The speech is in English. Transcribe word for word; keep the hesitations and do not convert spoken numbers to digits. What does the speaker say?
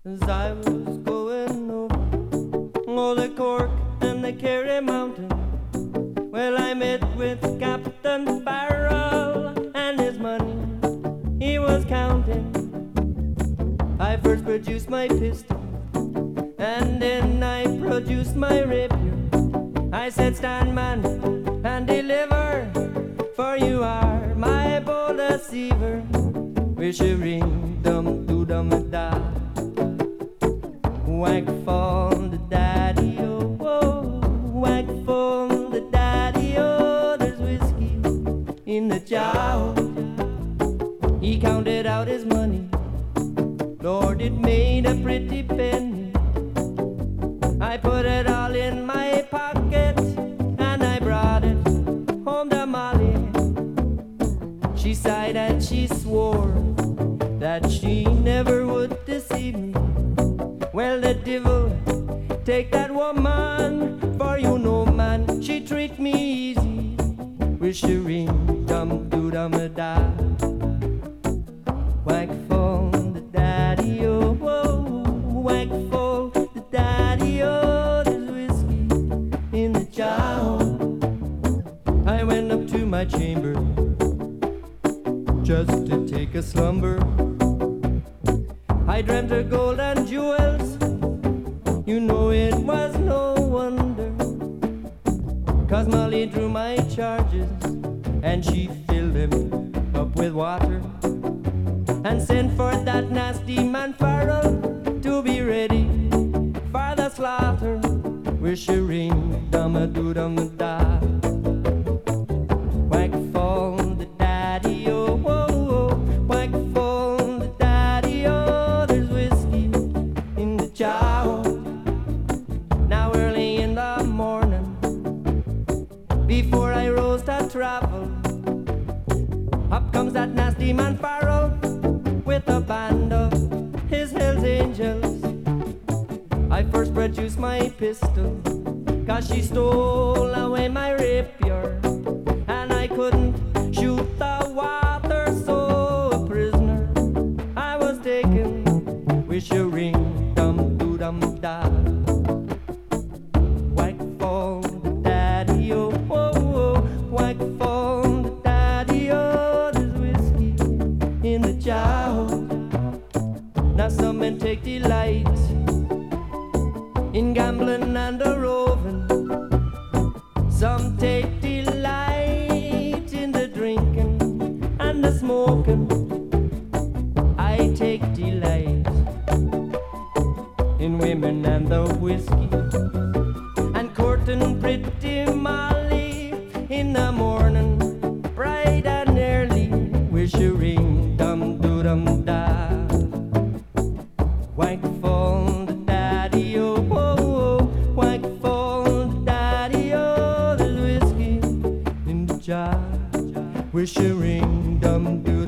As I was going over all the Cork and the Kerry Mountain, well, I met with Captain Farrell and his money he was counting. I first produced my pistol and then I produced my rapier. I said, stand man and deliver, for you are my bold deceiver. Wish a ring, dum doo dum da. Whack for the daddy, oh, oh. Whack for the daddy, oh. There's whiskey in the jar. He counted out his money, Lord, it made a pretty penny. I put it all in my pocket and I brought it home to Molly. She sighed and she swore that she never would deceive me. Well, the devil take that woman, for you know, man, she treat me easy. Wish a ring, dum doo dum da. Whack for the daddy, oh, oh. Whack for the daddy, oh. There's whiskey in the jar. I went up to my chamber just to take a slumber. I dreamt of gold and jewels, you know it was no wonder, 'cause Molly drew my charges and she filled them up with water and sent for that nasty man Farrell to be ready for the slaughter. Wish a ring, dum a doo dum da. Whack for the daddy, oh, oh, oh. Whack for the daddy, oh. There's whiskey in the jar. Now early in the morning, before I rose to travel, up comes that nasty man Farrell with a band of his Hells Angels. I first produced my pistol, 'cause she stole away my rapier, and I couldn't shoot the water, so a prisoner I was taken. Wish a ring, dum doo dum da. Whack for the daddy, oh, oh, oh. Whack for the daddy, oh. There's whiskey in the jar. Now some men take delight in gambling and a roving. Some take delight in the drinking and the smoking. I take delight in women and the whiskey, and courting pretty Molly in the morning, bright and early. Wish a ring, dum doo dum da. Whack for the daddy, oh, oh, oh. Whack for the daddy, oh. There's whiskey in the jar. Wish a ring, dum doo